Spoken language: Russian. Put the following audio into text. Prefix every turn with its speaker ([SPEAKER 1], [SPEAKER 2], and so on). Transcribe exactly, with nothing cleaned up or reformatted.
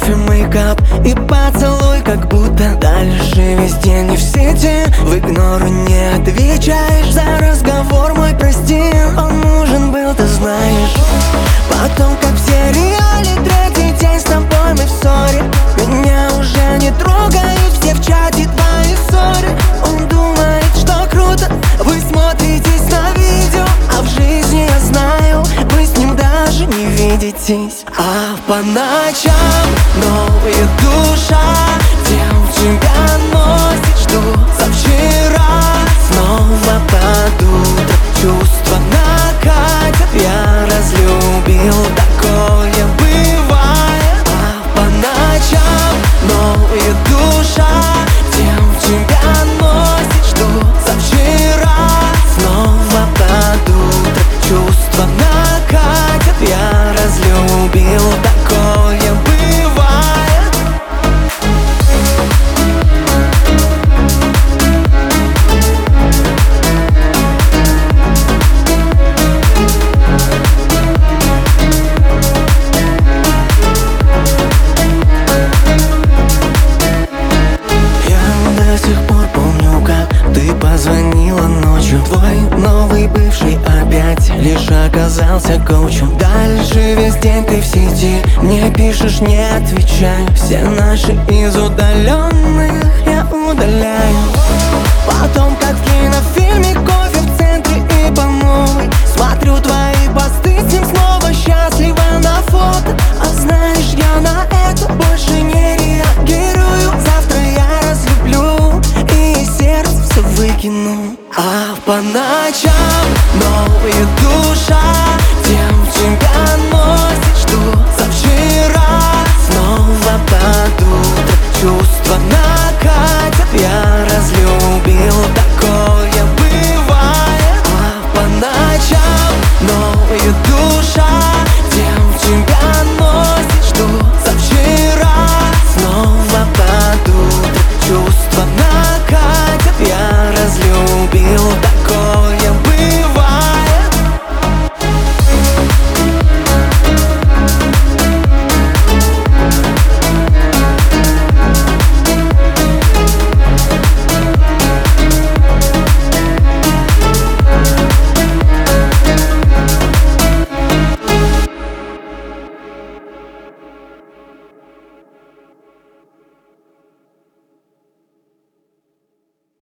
[SPEAKER 1] кофе, мейкап и поцелуй, как будто дальше весь день не в сети. В игнору не отвечаешь за разговор мой, прости. Он нужен был, ты знаешь. Потом, как в сериале, третий день с тобой мы в ссоре. Меня уже не трогают все в чате твои ссоры. Он думает, что круто, вы смотритесь на видео, а в жизни я знаю, вы с ним даже не видитесь. А по ночам новая душа тем тебя носит, жду за вчера. Снова под утро чувства накатят, я разлюбил, такое бывает. А по ночам новая душа тем тебя носит, жду за вчера. Снова под утро чувства накатят, я разлюбил, такое бывает. До сих пор помню, как ты позвонила ночью. Твой новый бывший опять лишь оказался коучем. Дальше весь день ты в сети, мне пишешь, не отвечаю. Все наши из удаленных я удаляю. Потом, как в кинофильме, кофе в центре и по новой. Смотрю твои посты, с ним снова счастлива на фото. А знаешь, я на это больше не реагирую. Завтра я разлюблю и сердце все выкину. А по ночам новая душа тем тебя носит, жду за вчера. Снова под